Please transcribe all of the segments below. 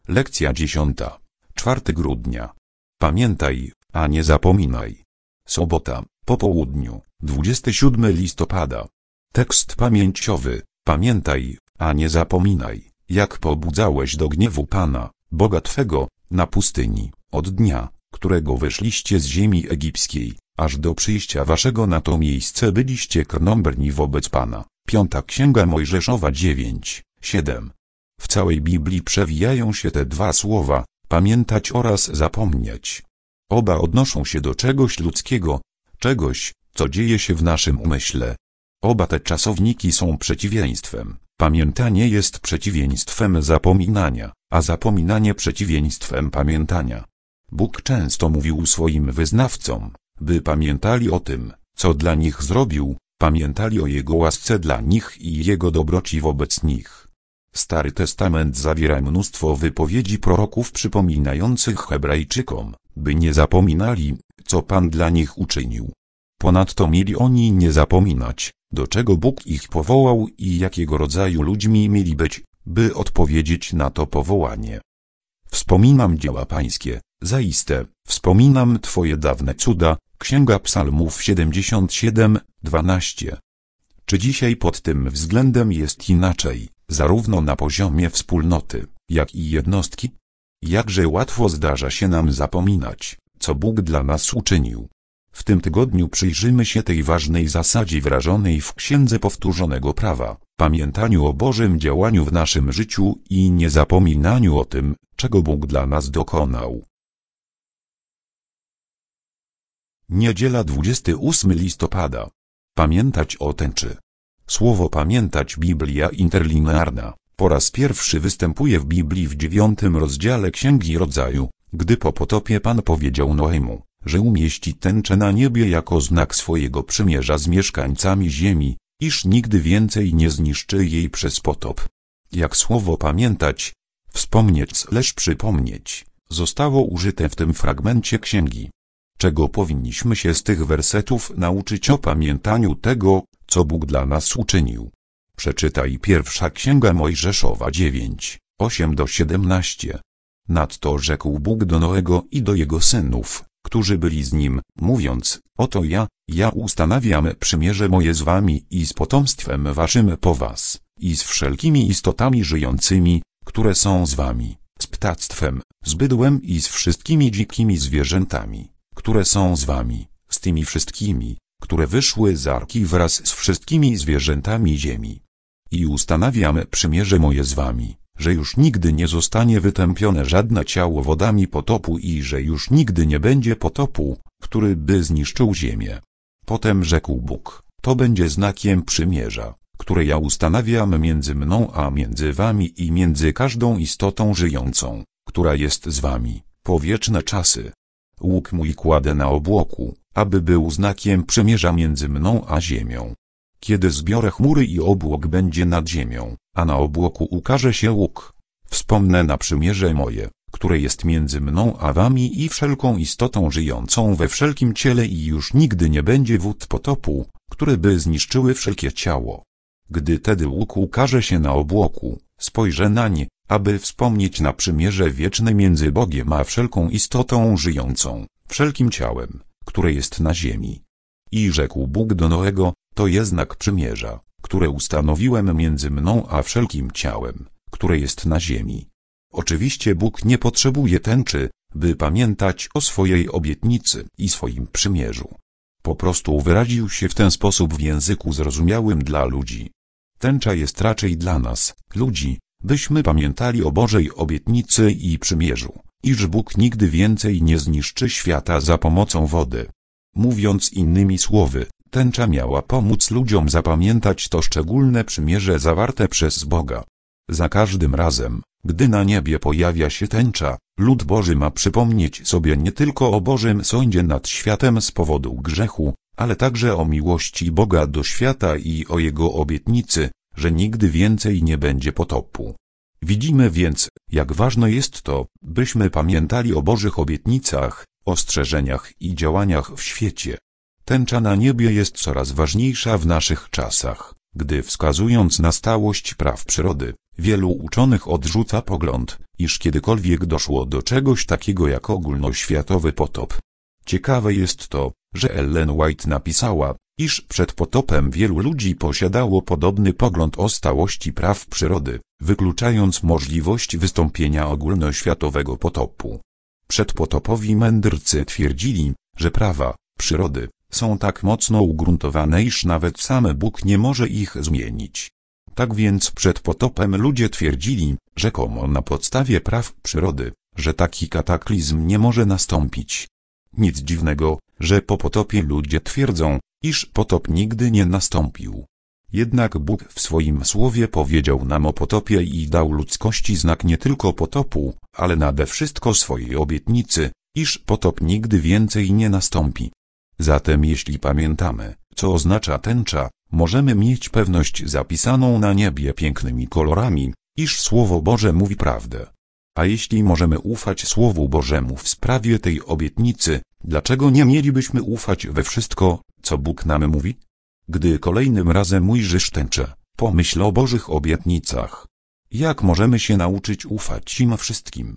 Lekcja 10. 4 grudnia. Pamiętaj, a nie zapominaj. Sobota, po południu, 27 listopada. Tekst pamięciowy. Pamiętaj, a nie zapominaj, jak pobudzałeś do gniewu Pana, Boga Twego, na pustyni, od dnia, którego wyszliście z ziemi egipskiej, aż do przyjścia waszego na to miejsce byliście krnąbrni wobec Pana. 5 Księga Mojżeszowa 9:7. W całej Biblii przewijają się te dwa słowa, pamiętać oraz zapomnieć. Oba odnoszą się do czegoś ludzkiego, czegoś, co dzieje się w naszym umyśle. Oba te czasowniki są przeciwieństwem. Pamiętanie jest przeciwieństwem zapominania, a zapominanie przeciwieństwem pamiętania. Bóg często mówił swoim wyznawcom, by pamiętali o tym, co dla nich zrobił, pamiętali o Jego łasce dla nich i Jego dobroci wobec nich. Stary Testament zawiera mnóstwo wypowiedzi proroków przypominających Hebrajczykom, by nie zapominali, co Pan dla nich uczynił. Ponadto mieli oni nie zapominać, do czego Bóg ich powołał i jakiego rodzaju ludźmi mieli być, by odpowiedzieć na to powołanie. Wspominam dzieła Pańskie, zaiste, wspominam Twoje dawne cuda. Księga Psalmów 77:12. Czy dzisiaj pod tym względem jest inaczej, zarówno na poziomie wspólnoty, jak i jednostki? Jakże łatwo zdarza się nam zapominać, co Bóg dla nas uczynił. W tym tygodniu przyjrzymy się tej ważnej zasadzie wyrażonej w Księdze Powtórzonego Prawa, pamiętaniu o Bożym działaniu w naszym życiu i niezapominaniu o tym, czego Bóg dla nas dokonał. Niedziela 28 listopada. Pamiętać o tęczy. Słowo pamiętać Biblia interlinearna po raz pierwszy występuje w Biblii w 9 rozdziale Księgi Rodzaju, gdy po potopie Pan powiedział Noemu, że umieści tęczę na niebie jako znak swojego przymierza z mieszkańcami ziemi, iż nigdy więcej nie zniszczy jej przez potop. Jak słowo pamiętać, wspomnieć/przypomnieć, zostało użyte w tym fragmencie księgi. Czego powinniśmy się z tych wersetów nauczyć o pamiętaniu tego, co Bóg dla nas uczynił? Przeczytaj 1 Księga Mojżeszowa 9:8-17. Nadto rzekł Bóg do Noego i do jego synów, którzy byli z nim, mówiąc, oto ja ustanawiam przymierze moje z wami i z potomstwem waszym po was, i z wszelkimi istotami żyjącymi, które są z wami, z ptactwem, z bydłem i z wszystkimi dzikimi zwierzętami, które są z wami, z tymi wszystkimi, które wyszły z arki wraz z wszystkimi zwierzętami ziemi. I ustanawiam przymierze moje z wami, że już nigdy nie zostanie wytępione żadne ciało wodami potopu i że już nigdy nie będzie potopu, który by zniszczył ziemię. Potem rzekł Bóg, to będzie znakiem przymierza, które ja ustanawiam między mną a między wami i między każdą istotą żyjącą, która jest z wami, po wieczne czasy. Łuk mój kładę na obłoku, aby był znakiem przymierza między mną a ziemią. Kiedy zbiorę chmury i obłok będzie nad ziemią, a na obłoku ukaże się łuk, wspomnę na przymierze moje, które jest między mną a wami i wszelką istotą żyjącą we wszelkim ciele i już nigdy nie będzie wód potopu, które by zniszczyły wszelkie ciało. Gdy tedy łuk ukaże się na obłoku, spojrzę nań, aby wspomnieć na przymierze wieczne między Bogiem a wszelką istotą żyjącą, wszelkim ciałem, które jest na ziemi. I rzekł Bóg do Noego, to jest znak przymierza, które ustanowiłem między mną a wszelkim ciałem, które jest na ziemi. Oczywiście Bóg nie potrzebuje tęczy, by pamiętać o swojej obietnicy i swoim przymierzu. Po prostu wyraził się w ten sposób w języku zrozumiałym dla ludzi. Tęcza jest raczej dla nas, ludzi, byśmy pamiętali o Bożej obietnicy i przymierzu, iż Bóg nigdy więcej nie zniszczy świata za pomocą wody. Mówiąc innymi słowy, tęcza miała pomóc ludziom zapamiętać to szczególne przymierze zawarte przez Boga. Za każdym razem, gdy na niebie pojawia się tęcza, lud Boży ma przypomnieć sobie nie tylko o Bożym sądzie nad światem z powodu grzechu, ale także o miłości Boga do świata i o Jego obietnicy, że nigdy więcej nie będzie potopu. Widzimy więc, jak ważne jest to, byśmy pamiętali o Bożych obietnicach, ostrzeżeniach i działaniach w świecie. Tęcza na niebie jest coraz ważniejsza w naszych czasach, gdy wskazując na stałość praw przyrody, wielu uczonych odrzuca pogląd, iż kiedykolwiek doszło do czegoś takiego jak ogólnoświatowy potop. Ciekawe jest to, że Ellen White napisała, iż przed potopem wielu ludzi posiadało podobny pogląd o stałości praw przyrody, wykluczając możliwość wystąpienia ogólnoświatowego potopu. Przedpotopowi mędrcy twierdzili, że prawa przyrody są tak mocno ugruntowane, iż nawet sam Bóg nie może ich zmienić. Tak więc przed potopem ludzie twierdzili, rzekomo na podstawie praw przyrody, że taki kataklizm nie może nastąpić. Nic dziwnego, że po potopie ludzie twierdzą, iż potop nigdy nie nastąpił. Jednak Bóg w swoim słowie powiedział nam o potopie i dał ludzkości znak nie tylko potopu, ale nade wszystko swojej obietnicy, iż potop nigdy więcej nie nastąpi. Zatem jeśli pamiętamy, co oznacza tęcza, możemy mieć pewność zapisaną na niebie pięknymi kolorami, iż Słowo Boże mówi prawdę. A jeśli możemy ufać Słowu Bożemu w sprawie tej obietnicy, dlaczego nie mielibyśmy ufać we wszystko, co Bóg nam mówi? Gdy kolejnym razem ujrzysz tęczę, pomyśl o Bożych obietnicach. Jak możemy się nauczyć ufać im wszystkim?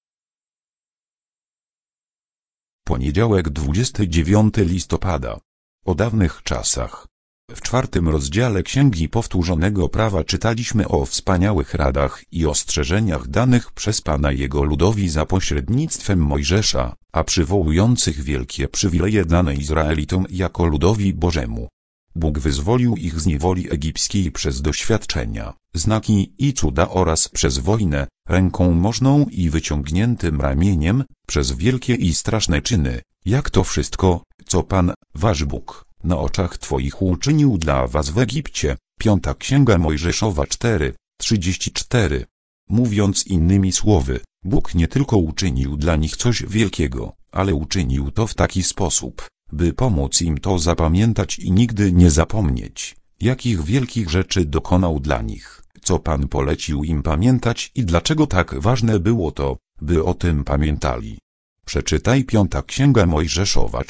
Poniedziałek 29 listopada. O dawnych czasach. W 4. rozdziale Księgi Powtórzonego Prawa czytaliśmy o wspaniałych radach i ostrzeżeniach danych przez Pana Jego ludowi za pośrednictwem Mojżesza, a przywołujących wielkie przywileje dane Izraelitom jako ludowi Bożemu. Bóg wyzwolił ich z niewoli egipskiej przez doświadczenia, znaki i cuda oraz przez wojnę, ręką możną i wyciągniętym ramieniem, przez wielkie i straszne czyny, jak to wszystko, co Pan, wasz Bóg, na oczach twoich uczynił dla was w Egipcie. 5. Księga Mojżeszowa 4:34. Mówiąc innymi słowy, Bóg nie tylko uczynił dla nich coś wielkiego, ale uczynił to w taki sposób, by pomóc im to zapamiętać i nigdy nie zapomnieć, jakich wielkich rzeczy dokonał dla nich, co Pan polecił im pamiętać i dlaczego tak ważne było to, by o tym pamiętali. Przeczytaj 5. Księga Mojżeszowa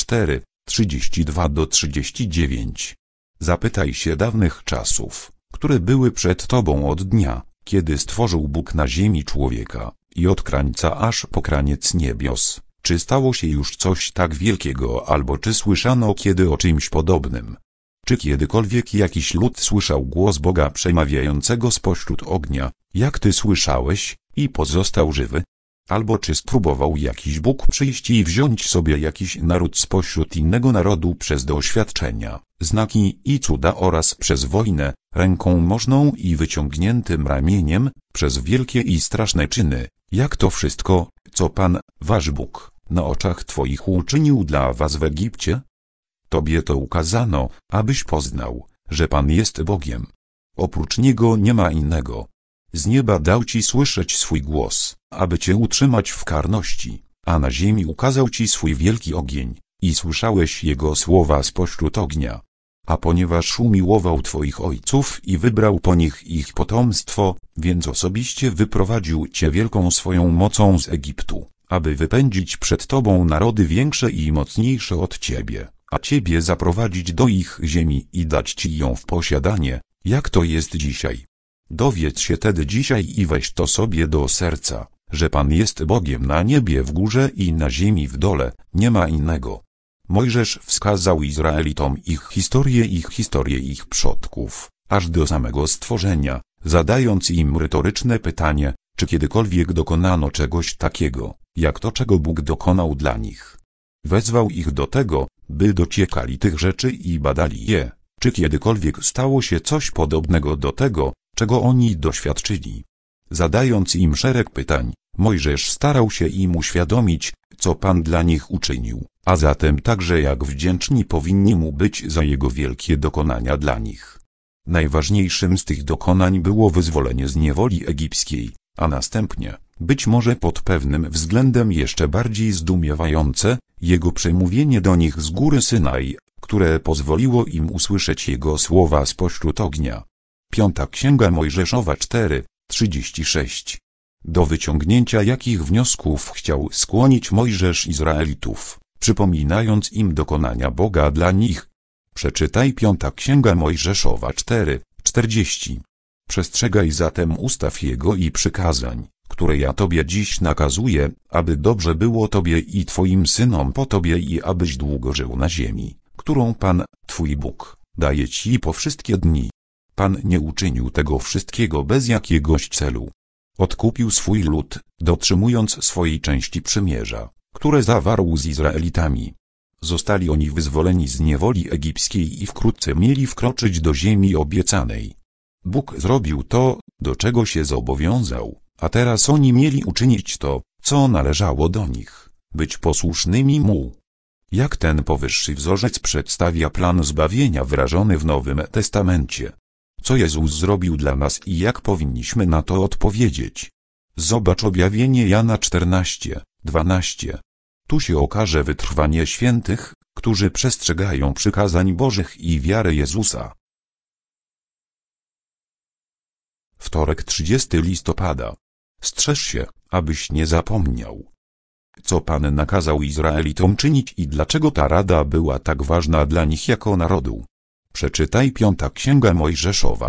4:32-39. Zapytaj się dawnych czasów, które były przed tobą od dnia, kiedy stworzył Bóg na ziemi człowieka, i od krańca aż po kraniec niebios, czy stało się już coś tak wielkiego albo czy słyszano kiedy o czymś podobnym. Czy kiedykolwiek jakiś lud słyszał głos Boga przemawiającego spośród ognia, jak ty słyszałeś, i pozostał żywy? Albo czy spróbował jakiś Bóg przyjść i wziąć sobie jakiś naród spośród innego narodu przez doświadczenia, znaki i cuda oraz przez wojnę, ręką możną i wyciągniętym ramieniem, przez wielkie i straszne czyny, jak to wszystko, co Pan, wasz Bóg, na oczach twoich uczynił dla was w Egipcie? Tobie to ukazano, abyś poznał, że Pan jest Bogiem. Oprócz Niego nie ma innego. Z nieba dał ci słyszeć swój głos, aby cię utrzymać w karności, a na ziemi ukazał ci swój wielki ogień, i słyszałeś Jego słowa spośród ognia. A ponieważ umiłował twoich ojców i wybrał po nich ich potomstwo, więc osobiście wyprowadził cię wielką swoją mocą z Egiptu, aby wypędzić przed tobą narody większe i mocniejsze od ciebie, a ciebie zaprowadzić do ich ziemi i dać ci ją w posiadanie, jak to jest dzisiaj. Dowiedz się tedy dzisiaj i weź to sobie do serca, że Pan jest Bogiem na niebie w górze i na ziemi w dole, nie ma innego. Mojżesz wskazał Izraelitom ich historię ich przodków, aż do samego stworzenia, zadając im retoryczne pytanie, czy kiedykolwiek dokonano czegoś takiego, jak to czego Bóg dokonał dla nich. Wezwał ich do tego, by dociekali tych rzeczy i badali je, czy kiedykolwiek stało się coś podobnego do tego, czego oni doświadczyli. Zadając im szereg pytań, Mojżesz starał się im uświadomić, co Pan dla nich uczynił, a zatem także jak wdzięczni powinni mu być za jego wielkie dokonania dla nich. Najważniejszym z tych dokonań było wyzwolenie z niewoli egipskiej, a następnie, być może pod pewnym względem jeszcze bardziej zdumiewające, jego przemówienie do nich z góry Synaj, które pozwoliło im usłyszeć jego słowa spośród ognia. 5. Księga Mojżeszowa 4:36. Do wyciągnięcia jakich wniosków chciał skłonić Mojżesz Izraelitów, przypominając im dokonania Boga dla nich. Przeczytaj 5. Księga Mojżeszowa 4:40. Przestrzegaj zatem ustaw Jego i przykazań, które ja tobie dziś nakazuję, aby dobrze było tobie i twoim synom po tobie i abyś długo żył na ziemi, którą Pan, twój Bóg, daje ci po wszystkie dni. Pan nie uczynił tego wszystkiego bez jakiegoś celu. Odkupił swój lud, dotrzymując swojej części przymierza, które zawarł z Izraelitami. Zostali oni wyzwoleni z niewoli egipskiej i wkrótce mieli wkroczyć do ziemi obiecanej. Bóg zrobił to, do czego się zobowiązał, a teraz oni mieli uczynić to, co należało do nich, być posłusznymi Mu. Jak ten powyższy wzorzec przedstawia plan zbawienia wyrażony w Nowym Testamencie? Co Jezus zrobił dla nas i jak powinniśmy na to odpowiedzieć? Zobacz objawienie Jana 14:12. Tu się okaże wytrwanie świętych, którzy przestrzegają przykazań Bożych i wiary Jezusa. Wtorek 30 listopada. Strzeż się, abyś nie zapomniał, co Pan nakazał Izraelitom czynić i dlaczego ta rada była tak ważna dla nich jako narodu. Przeczytaj 5 Księga Mojżeszowa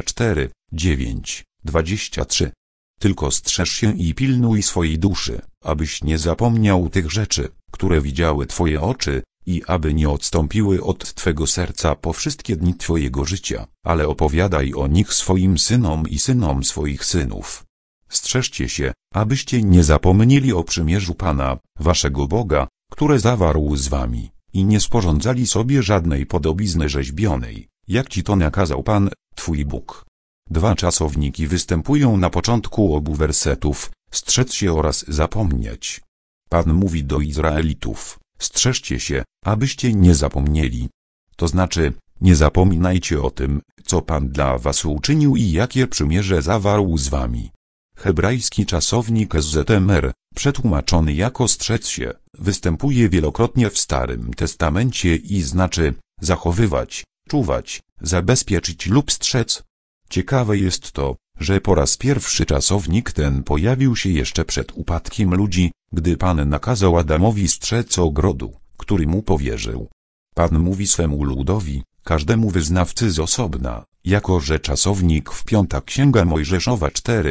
4:9-23. Tylko strzeż się i pilnuj swojej duszy, abyś nie zapomniał tych rzeczy, które widziały twoje oczy, i aby nie odstąpiły od twego serca po wszystkie dni twojego życia, ale opowiadaj o nich swoim synom i synom swoich synów. Strzeżcie się, abyście nie zapomnieli o przymierzu Pana, waszego Boga, które zawarł z wami, i nie sporządzali sobie żadnej podobizny rzeźbionej, jak ci to nakazał Pan, twój Bóg. Dwa czasowniki występują na początku obu wersetów: strzec się oraz zapomnieć. Pan mówi do Izraelitów: strzeżcie się, abyście nie zapomnieli. To znaczy, nie zapominajcie o tym, co Pan dla was uczynił i jakie przymierze zawarł z wami. Hebrajski czasownik SZMR, przetłumaczony jako strzec się, występuje wielokrotnie w Starym Testamencie i znaczy zachowywać, czuwać, zabezpieczyć lub strzec. Ciekawe jest to, że po raz pierwszy czasownik ten pojawił się jeszcze przed upadkiem ludzi, gdy Pan nakazał Adamowi strzec ogrodu, który mu powierzył. Pan mówi swemu ludowi, każdemu wyznawcy z osobna, jako że czasownik w 5 Księga Mojżeszowa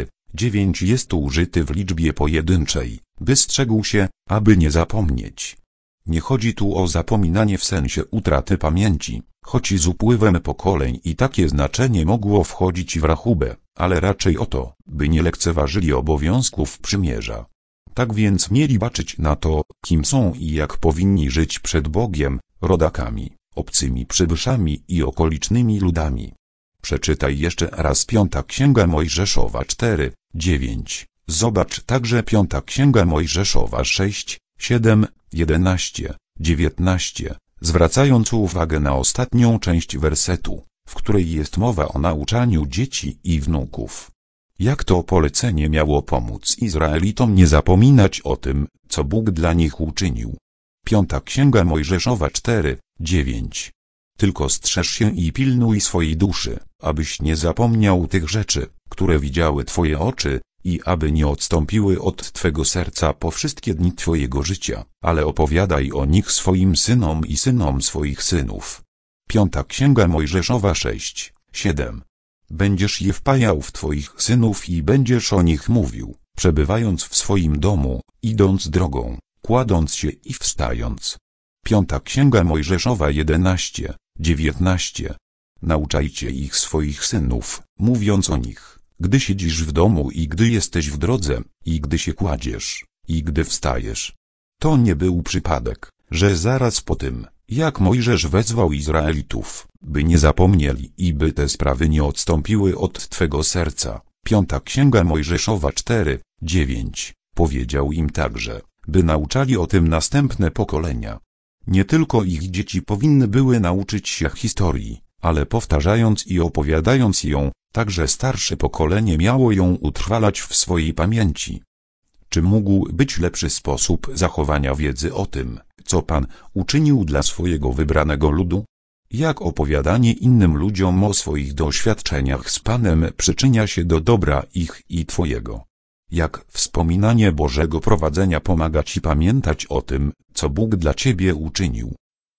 4:9 jest użyty w liczbie pojedynczej, by strzegł się, aby nie zapomnieć. Nie chodzi tu o zapominanie w sensie utraty pamięci, choć z upływem pokoleń i takie znaczenie mogło wchodzić w rachubę, ale raczej o to, by nie lekceważyli obowiązków przymierza. Tak więc mieli baczyć na to, kim są i jak powinni żyć przed Bogiem, rodakami, obcymi przybyszami i okolicznymi ludami. Przeczytaj jeszcze raz 5 Księga Mojżeszowa 4:9. Zobacz także 5 Księga Mojżeszowa 6:7, 11, 19, zwracając uwagę na ostatnią część wersetu, w której jest mowa o nauczaniu dzieci i wnuków. Jak to polecenie miało pomóc Izraelitom nie zapominać o tym, co Bóg dla nich uczynił? 5 Księga Mojżeszowa 4:9. Tylko strzeż się i pilnuj swojej duszy, abyś nie zapomniał tych rzeczy, które widziały twoje oczy, i aby nie odstąpiły od twego serca po wszystkie dni twojego życia, ale opowiadaj o nich swoim synom i synom swoich synów. 5 Księga Mojżeszowa 6:7. Będziesz je wpajał w twoich synów i będziesz o nich mówił, przebywając w swoim domu, idąc drogą, kładąc się i wstając. 5 Księga Mojżeszowa 11:19. Nauczajcie ich swoich synów, mówiąc o nich, gdy siedzisz w domu i gdy jesteś w drodze, i gdy się kładziesz, i gdy wstajesz. To nie był przypadek, że zaraz po tym, jak Mojżesz wezwał Izraelitów, by nie zapomnieli i by te sprawy nie odstąpiły od twego serca, 5 Księga Mojżeszowa 4:9, powiedział im także, by nauczali o tym następne pokolenia. Nie tylko ich dzieci powinny były nauczyć się historii, ale powtarzając i opowiadając ją, także starsze pokolenie miało ją utrwalać w swojej pamięci. Czy mógł być lepszy sposób zachowania wiedzy o tym, co Pan uczynił dla swojego wybranego ludu? Jak opowiadanie innym ludziom o swoich doświadczeniach z Panem przyczynia się do dobra ich i twojego? Jak wspominanie Bożego prowadzenia pomaga ci pamiętać o tym, co Bóg dla ciebie uczynił?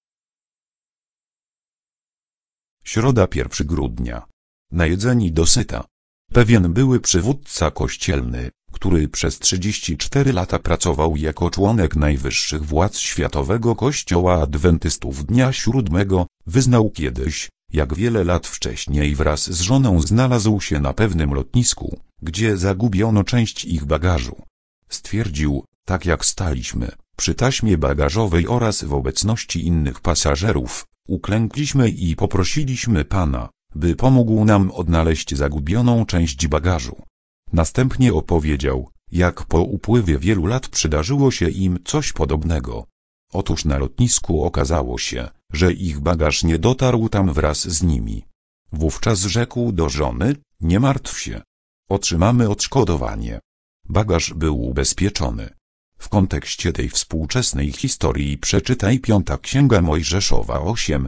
Środa 1 grudnia. Najedzeni dosyta. Pewien były przywódca kościelny, który przez 34 lata pracował jako członek najwyższych władz Światowego Kościoła Adwentystów Dnia Siódmego, wyznał kiedyś, jak wiele lat wcześniej wraz z żoną znalazł się na pewnym lotnisku, gdzie zagubiono część ich bagażu. Stwierdził, tak jak staliśmy przy taśmie bagażowej oraz w obecności innych pasażerów, uklękliśmy i poprosiliśmy Pana, by pomógł nam odnaleźć zagubioną część bagażu. Następnie opowiedział, jak po upływie wielu lat przydarzyło się im coś podobnego. Otóż na lotnisku okazało się, że ich bagaż nie dotarł tam wraz z nimi. Wówczas rzekł do żony, nie martw się. Otrzymamy odszkodowanie. Bagaż był ubezpieczony. W kontekście tej współczesnej historii przeczytaj 5 Księga Mojżeszowa 8,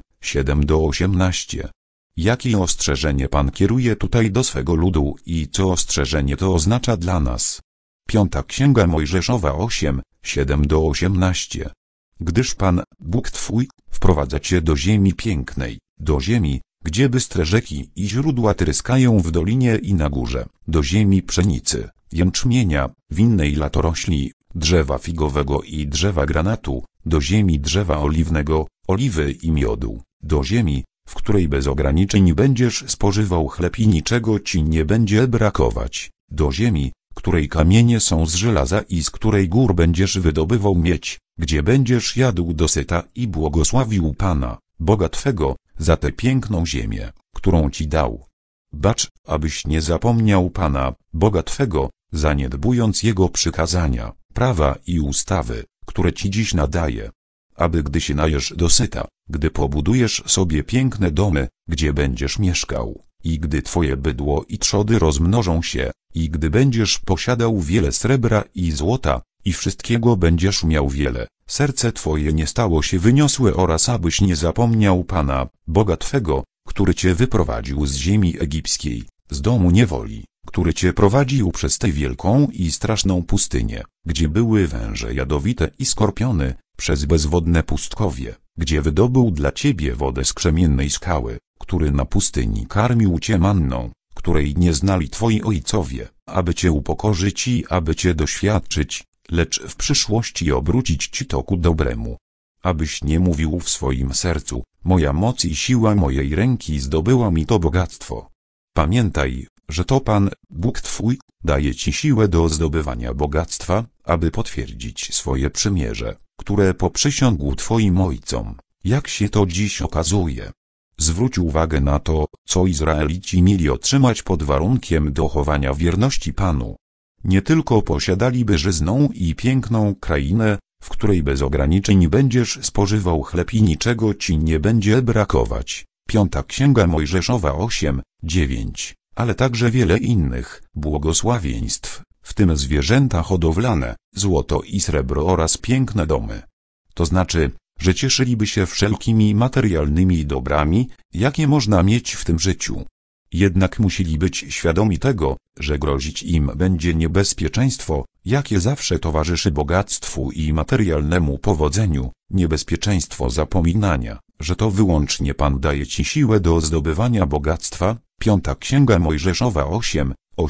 7-18. Jakie ostrzeżenie Pan kieruje tutaj do swego ludu i co ostrzeżenie to oznacza dla nas? 5 Księga Mojżeszowa 8, 7-18. Gdyż Pan, Bóg Twój, wprowadza Cię do ziemi pięknej, do ziemi, gdzie bystre rzeki i źródła tryskają w dolinie i na górze, do ziemi pszenicy, jęczmienia, winnej latorośli, drzewa figowego i drzewa granatu, do ziemi drzewa oliwnego, oliwy i miodu, do ziemi, w której bez ograniczeń będziesz spożywał chleb i niczego ci nie będzie brakować, do ziemi, której kamienie są z żelaza i z której gór będziesz wydobywał miedź, gdzie będziesz jadł dosyta i błogosławił Pana, Boga Twego, za tę piękną ziemię, którą Ci dał. Bacz, abyś nie zapomniał Pana, Boga Twego, zaniedbując Jego przykazania, prawa i ustawy, które Ci dziś nadaje. Aby gdy się najesz dosyta, gdy pobudujesz sobie piękne domy, gdzie będziesz mieszkał, i gdy Twoje bydło i trzody rozmnożą się, i gdy będziesz posiadał wiele srebra i złota, i wszystkiego będziesz miał wiele, serce Twoje nie stało się wyniosłe oraz abyś nie zapomniał Pana, Boga Twego, który Cię wyprowadził z ziemi egipskiej, z domu niewoli, który Cię prowadził przez tę wielką i straszną pustynię, gdzie były węże jadowite i skorpiony, przez bezwodne pustkowie, gdzie wydobył dla Ciebie wodę z krzemiennej skały, który na pustyni karmił Cię manną, której nie znali Twoi ojcowie, aby Cię upokorzyć i aby Cię doświadczyć, lecz w przyszłości obrócić Ci to ku dobremu. Abyś nie mówił w swoim sercu, moja moc i siła mojej ręki zdobyła mi to bogactwo. Pamiętaj, że to Pan, Bóg Twój, daje Ci siłę do zdobywania bogactwa, aby potwierdzić swoje przymierze, które poprzysiągł Twoim ojcom, jak się to dziś okazuje. Zwróć uwagę na to, co Izraelici mieli otrzymać pod warunkiem dochowania wierności Panu. Nie tylko posiadaliby żyzną i piękną krainę, w której bez ograniczeń będziesz spożywał chleb i niczego Ci nie będzie brakować. 5 Księga Mojżeszowa 8, 9, ale także wiele innych błogosławieństw, w tym zwierzęta hodowlane, złoto i srebro oraz piękne domy. To znaczy, że cieszyliby się wszelkimi materialnymi dobrami, jakie można mieć w tym życiu. Jednak musieli być świadomi tego, że grozić im będzie niebezpieczeństwo, jakie zawsze towarzyszy bogactwu i materialnemu powodzeniu, niebezpieczeństwo zapominania, że to wyłącznie Pan daje Ci siłę do zdobywania bogactwa. 5 Księga Mojżeszowa 8,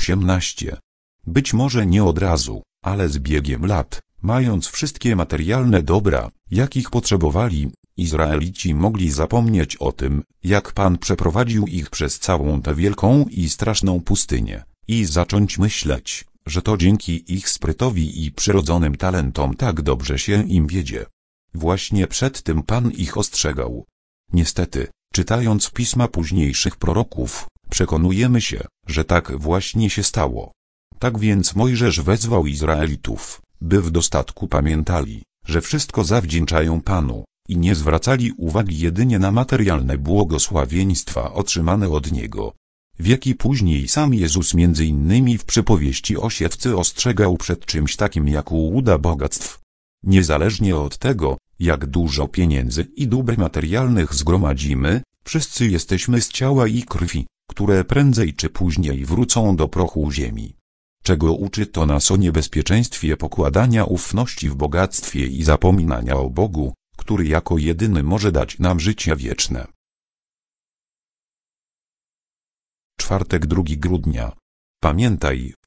18. Być może nie od razu, ale z biegiem lat, mając wszystkie materialne dobra, jakich potrzebowali, Izraelici mogli zapomnieć o tym, jak Pan przeprowadził ich przez całą tę wielką i straszną pustynię, i zacząć myśleć, że to dzięki ich sprytowi i przyrodzonym talentom tak dobrze się im wiedzie. Właśnie przed tym Pan ich ostrzegał. Niestety, czytając pisma późniejszych proroków, przekonujemy się, że tak właśnie się stało. Tak więc Mojżesz wezwał Izraelitów, by w dostatku pamiętali, że wszystko zawdzięczają Panu, i nie zwracali uwagi jedynie na materialne błogosławieństwa otrzymane od Niego. Wieki później sam Jezus między innymi w przypowieści o siewcy ostrzegał przed czymś takim jak ułuda bogactw. Niezależnie od tego, jak dużo pieniędzy i dóbr materialnych zgromadzimy, wszyscy jesteśmy z ciała i krwi, które prędzej czy później wrócą do prochu ziemi. Czego uczy to nas o niebezpieczeństwie pokładania ufności w bogactwie i zapominania o Bogu, który jako jedyny może dać nam życie wieczne. Czwartek 2 grudnia. Pamiętaj,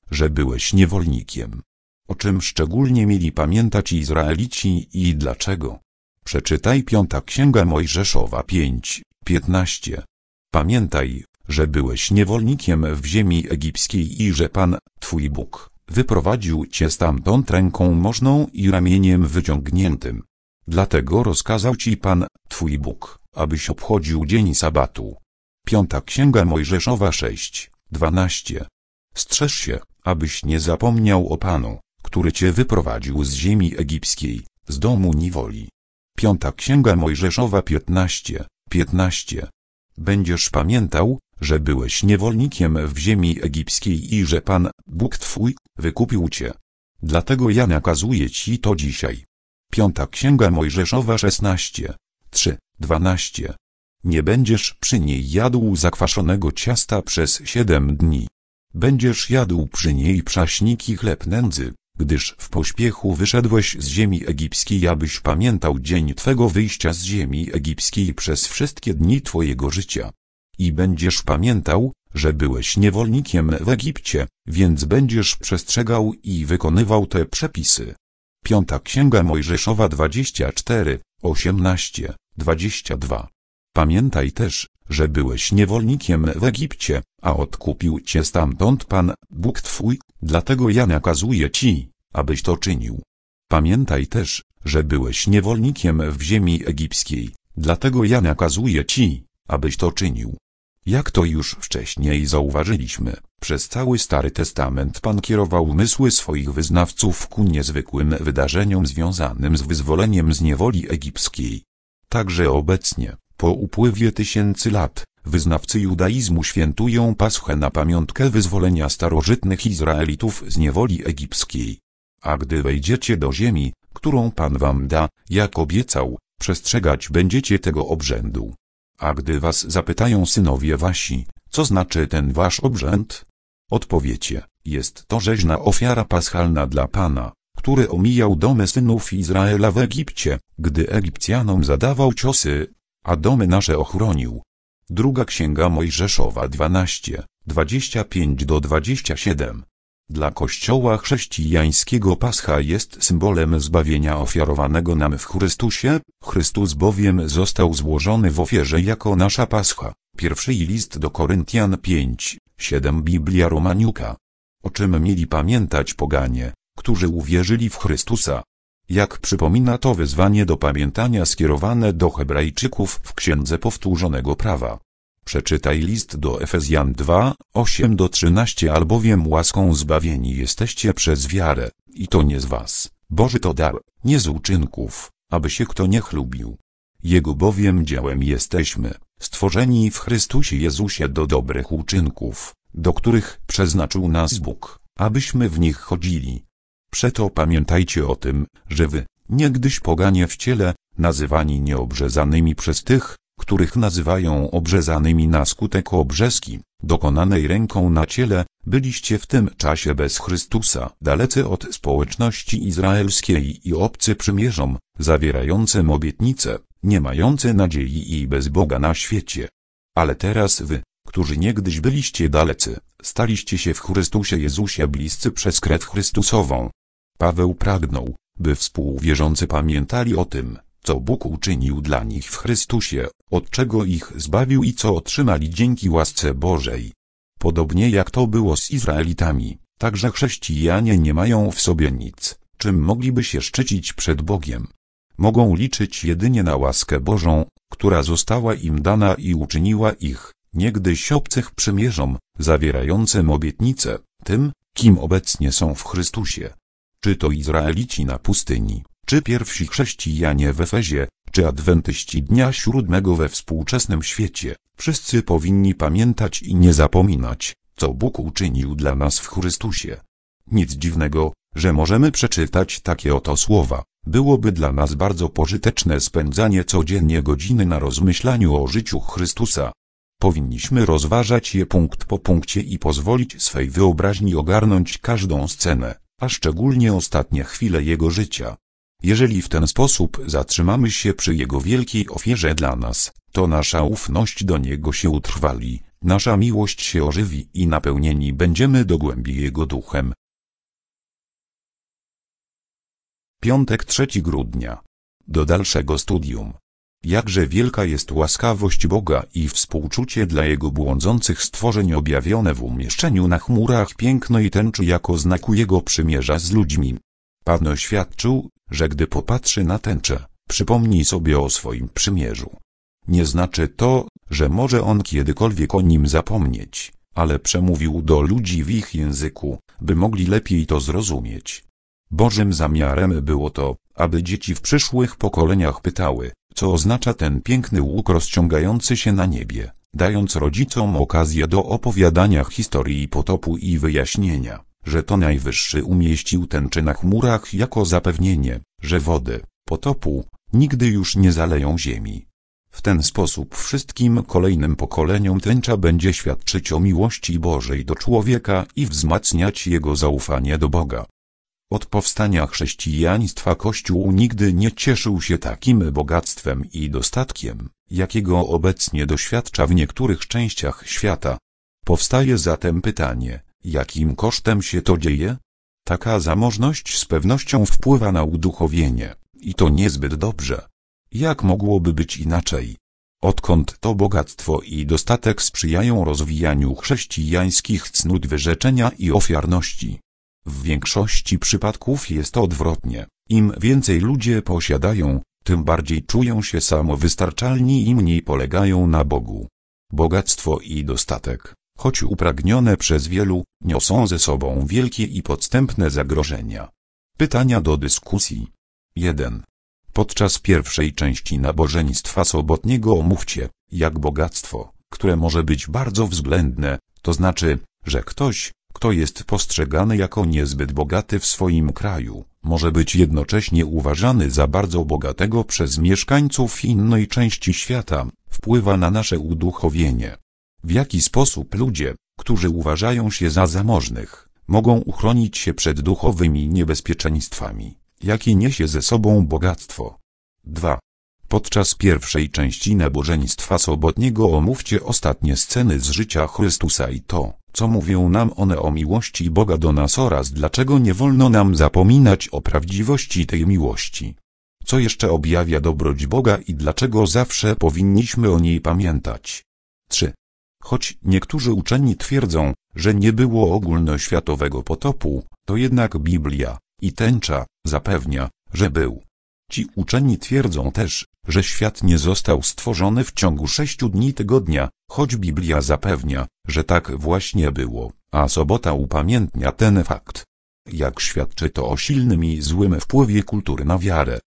że byłeś niewolnikiem. O czym szczególnie mieli pamiętać Izraelici i dlaczego? Przeczytaj 5 Księga Mojżeszowa 5:15. Pamiętaj, że byłeś niewolnikiem w ziemi egipskiej i że Pan, Twój Bóg, wyprowadził cię stamtąd ręką możną i ramieniem wyciągniętym. Dlatego rozkazał ci Pan, Twój Bóg, abyś obchodził dzień sabatu. 5 Księga Mojżeszowa 6:12. Strzeż się, abyś nie zapomniał o Panu, który cię wyprowadził z ziemi egipskiej, z domu niewoli. 5 Księga Mojżeszowa 15:15. Będziesz pamiętał, że byłeś niewolnikiem w ziemi egipskiej i że Pan, Bóg Twój, wykupił cię. Dlatego ja nakazuję ci to dzisiaj. 5 Księga Mojżeszowa 16:3-12. Nie będziesz przy niej jadł zakwaszonego ciasta przez 7 dni. Będziesz jadł przy niej przaśniki chleb nędzy, gdyż w pośpiechu wyszedłeś z ziemi egipskiej, abyś pamiętał dzień Twego wyjścia z ziemi egipskiej przez wszystkie dni Twojego życia. I będziesz pamiętał, że byłeś niewolnikiem w Egipcie, więc będziesz przestrzegał i wykonywał te przepisy. 5 Księga Mojżeszowa 24:18-22. Pamiętaj też, że byłeś niewolnikiem w Egipcie, a odkupił cię stamtąd Pan, Bóg Twój, dlatego ja nakazuję ci, abyś to czynił. Pamiętaj też, że byłeś niewolnikiem w ziemi egipskiej, dlatego ja nakazuję ci, abyś to czynił. Jak to już wcześniej zauważyliśmy, przez cały Stary Testament Pan kierował umysły swoich wyznawców ku niezwykłym wydarzeniom związanym z wyzwoleniem z niewoli egipskiej. Także obecnie, po upływie tysięcy lat, wyznawcy judaizmu świętują Paschę na pamiątkę wyzwolenia starożytnych Izraelitów z niewoli egipskiej. A gdy wejdziecie do ziemi, którą Pan wam da, jak obiecał, przestrzegać będziecie tego obrzędu. A gdy was zapytają synowie wasi, co znaczy ten wasz obrzęd? Odpowiecie, jest to rzeźna ofiara paschalna dla Pana, który omijał domy synów Izraela w Egipcie, gdy Egipcjanom zadawał ciosy, a domy nasze ochronił. 2 Księga Mojżeszowa 12:25-27. Dla Kościoła chrześcijańskiego Pascha jest symbolem zbawienia ofiarowanego nam w Chrystusie, Chrystus bowiem został złożony w ofierze jako nasza Pascha. Pierwszy list do Koryntian 5:7 Biblia Romaniuka. O czym mieli pamiętać poganie, którzy uwierzyli w Chrystusa? Jak przypomina to wezwanie do pamiętania skierowane do Hebrajczyków w Księdze Powtórzonego Prawa. Przeczytaj list do Efezjan 2:8-13 albowiem łaską zbawieni jesteście przez wiarę, i to nie z was, Boży to dar, nie z uczynków, aby się kto nie chlubił. Jego bowiem dziełem jesteśmy, stworzeni w Chrystusie Jezusie do dobrych uczynków, do których przeznaczył nas Bóg, abyśmy w nich chodzili. Przeto pamiętajcie o tym, że wy, niegdyś poganie w ciele, nazywani nieobrzezanymi przez tych, których nazywają obrzezanymi na skutek obrzezki, dokonanej ręką na ciele, byliście w tym czasie bez Chrystusa, dalecy od społeczności izraelskiej i obcy przymierzom, zawierającym obietnice, nie mający nadziei i bez Boga na świecie. Ale teraz wy, którzy niegdyś byliście dalecy, staliście się w Chrystusie Jezusie bliscy przez krew Chrystusową. Paweł pragnął, by współwierzący pamiętali o tym, co Bóg uczynił dla nich w Chrystusie, od czego ich zbawił i co otrzymali dzięki łasce Bożej. Podobnie jak to było z Izraelitami, także chrześcijanie nie mają w sobie nic, czym mogliby się szczycić przed Bogiem. Mogą liczyć jedynie na łaskę Bożą, która została im dana i uczyniła ich, niegdyś obcych przymierzom, zawierającym obietnice, tym, kim obecnie są w Chrystusie. Czy to Izraelici na pustyni, czy pierwsi chrześcijanie w Efezie, czy adwentyści dnia siódmego we współczesnym świecie, wszyscy powinni pamiętać i nie zapominać, co Bóg uczynił dla nas w Chrystusie. Nic dziwnego, że możemy przeczytać takie oto słowa. Byłoby dla nas bardzo pożyteczne spędzanie codziennie godziny na rozmyślaniu o życiu Chrystusa. Powinniśmy rozważać je punkt po punkcie i pozwolić swej wyobraźni ogarnąć każdą scenę, a szczególnie ostatnie chwile Jego życia. Jeżeli w ten sposób zatrzymamy się przy Jego wielkiej ofierze dla nas, to nasza ufność do Niego się utrwali, nasza miłość się ożywi i napełnieni będziemy do głębi Jego duchem. Piątek 3 grudnia. Do dalszego studium. Jakże wielka jest łaskawość Boga i współczucie dla Jego błądzących stworzeń objawione w umieszczeniu na chmurach pięknej tęczy jako znaku Jego przymierza z ludźmi. Pan oświadczył, że gdy popatrzy na tęczę, przypomni sobie o swoim przymierzu. Nie znaczy to, że może On kiedykolwiek o nim zapomnieć, ale przemówił do ludzi w ich języku, by mogli lepiej to zrozumieć. Bożym zamiarem było to, aby dzieci w przyszłych pokoleniach pytały, co oznacza ten piękny łuk rozciągający się na niebie, dając rodzicom okazję do opowiadania historii potopu i wyjaśnienia, że to Najwyższy umieścił tęczę na chmurach jako zapewnienie, że wody potopu nigdy już nie zaleją ziemi. W ten sposób wszystkim kolejnym pokoleniom tęcza będzie świadczyć o miłości Bożej do człowieka i wzmacniać jego zaufanie do Boga. Od powstania chrześcijaństwa Kościół nigdy nie cieszył się takim bogactwem i dostatkiem, jakiego obecnie doświadcza w niektórych częściach świata. Powstaje zatem pytanie, jakim kosztem się to dzieje? Taka zamożność z pewnością wpływa na uduchowienie, i to niezbyt dobrze. Jak mogłoby być inaczej? Odkąd to bogactwo i dostatek sprzyjają rozwijaniu chrześcijańskich cnót wyrzeczenia i ofiarności? W większości przypadków jest odwrotnie. Im więcej ludzie posiadają, tym bardziej czują się samowystarczalni i mniej polegają na Bogu. Bogactwo i dostatek, choć upragnione przez wielu, niosą ze sobą wielkie i podstępne zagrożenia. Pytania do dyskusji. 1. Podczas pierwszej części nabożeństwa sobotniego omówcie, jak bogactwo, które może być bardzo względne, to znaczy, że ktoś, kto jest postrzegany jako niezbyt bogaty w swoim kraju, może być jednocześnie uważany za bardzo bogatego przez mieszkańców innej części świata, wpływa na nasze uduchowienie. W jaki sposób ludzie, którzy uważają się za zamożnych, mogą uchronić się przed duchowymi niebezpieczeństwami, jakie niesie ze sobą bogactwo? 2. Podczas pierwszej części nabożeństwa sobotniego omówcie ostatnie sceny z życia Chrystusa i to, co mówią nam one o miłości Boga do nas oraz dlaczego nie wolno nam zapominać o prawdziwości tej miłości. Co jeszcze objawia dobroć Boga i dlaczego zawsze powinniśmy o niej pamiętać. 3. Choć niektórzy uczeni twierdzą, że nie było ogólnoświatowego potopu, to jednak Biblia i tęcza zapewnia, że był. Ci uczeni twierdzą też, że świat nie został stworzony w ciągu 6 dni tygodnia, choć Biblia zapewnia, że tak właśnie było, a sobota upamiętnia ten fakt. Jak świadczy to o silnym i złym wpływie kultury na wiarę.